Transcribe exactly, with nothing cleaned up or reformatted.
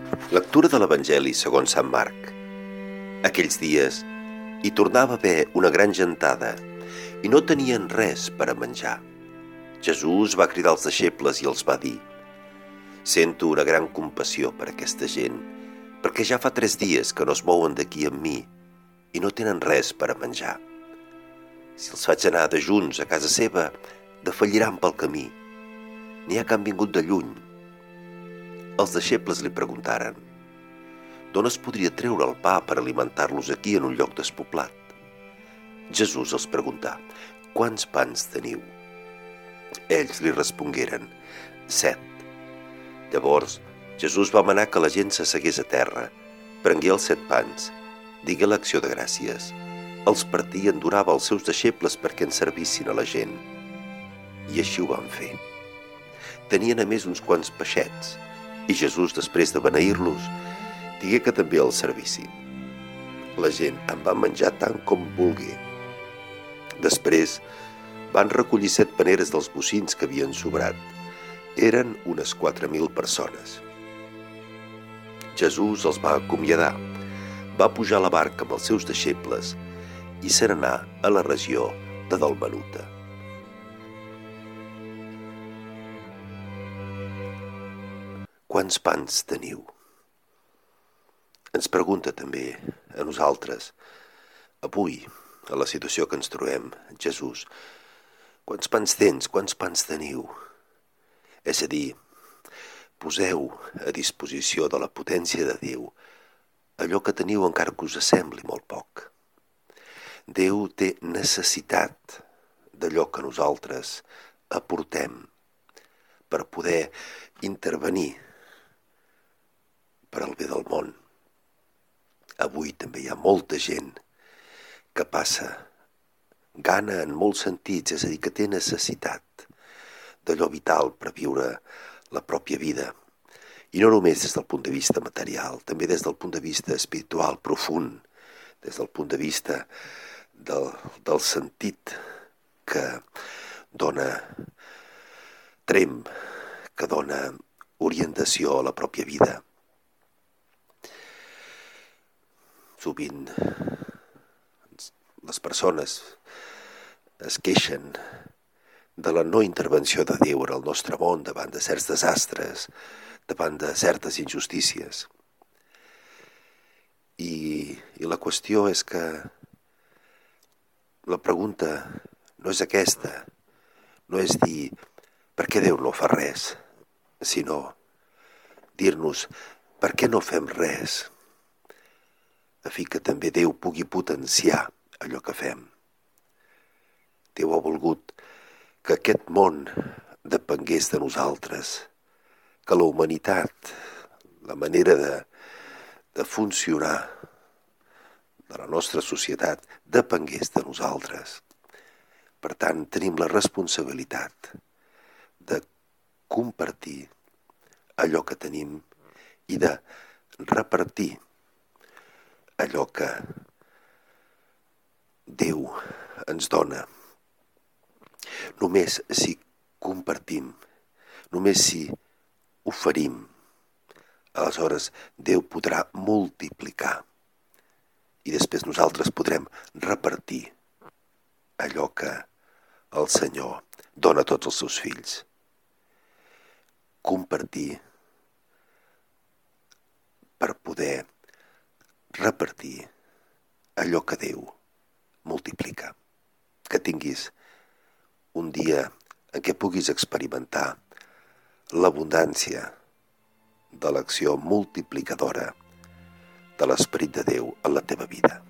Lectura de l'Evangeli segons Sant Marc. Aquells dies hi tornava a haver una gran gentada i no tenien res per a menjar. Jesús va cridar als deixebles i els va dir: «Sento una gran compassió per aquesta gent, perquè ja fa tres dies que no es mouen d'aquí amb mi i no tenen res per a menjar. Si els faig anar de junts a casa seva, defalliran pel camí. N'hi ha que han vingut de lluny». Els deixebles li preguntaren: «D'on es podria treure el pa per alimentar-los aquí en un lloc despoblat?» Jesús els preguntà: «Quants pans teniu?» Ells li respongueren: «Set». Llavors Jesús va manar que la gent s'assegués a terra, prengué els set pans, digué l'acció de gràcies, els partí i en donava als seus deixebles perquè en servissin a la gent. I així ho van fer. Tenien a més uns quants peixets, i Jesús, després de beneir-los, digué que també els servissin. La gent en va menjar tant com volgué. Després van recollir set paneres dels bocins que havien sobrat. Eren unes quatre mil persones. Jesús els va acomiadar, va pujar a la barca amb els seus deixebles i se n'anà a la regió de Dalmanuta. Quants pans teniu? Ens pregunta també a nosaltres, avui, a la situació que ens trobem, Jesús, quants pans tens, quants pans teniu? És a dir, poseu a disposició de la potència de Déu allò que teniu encara que us sembli molt poc. Déu té necessitat d'allò que nosaltres aportem per poder intervenir per al bé del món. Avui també hi ha molta gent que passa gana en molts sentits, és a dir, que té necessitat d'allò vital per viure la pròpia vida. I no només des del punt de vista material, també des del punt de vista espiritual profund, des del punt de vista del, del sentit que dona trem, que dona orientació a la pròpia vida. Sovint les persones es queixen de la no intervenció de Déu en el nostre món davant de certs desastres, davant de certes injustícies. I, i la qüestió és que la pregunta no és aquesta, no és dir per què Déu no fa res, sinó dir-nos per què no fem res, a fi que també Déu pugui potenciar allò que fem. Déu ha volgut que aquest món depengués de nosaltres, que la humanitat, la manera de, de funcionar de la nostra societat depengués de nosaltres. Per tant, tenim la responsabilitat de compartir allò que tenim i de repartir allò que Déu ens dona. Només si compartim, només si oferim, aleshores Déu podrà multiplicar i després nosaltres podrem repartir allò que el Senyor dona a tots els seus fills. Compartir per poder repartir allò que Déu multiplica. Que tinguis un dia en què puguis experimentar l'abundància de l'acció multiplicadora de l'Esperit de Déu en la teva vida.